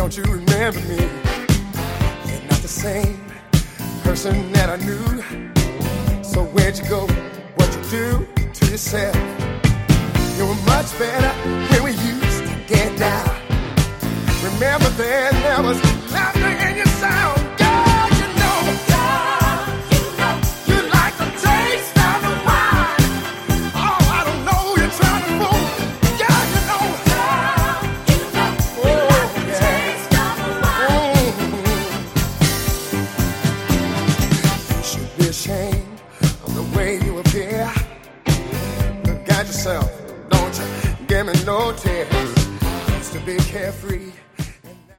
don't you remember me? You're not the same person that I knew. So where'd you go? What'd you do to yourself? You were much better when we used to get down. Remember then there was laughter in your sound.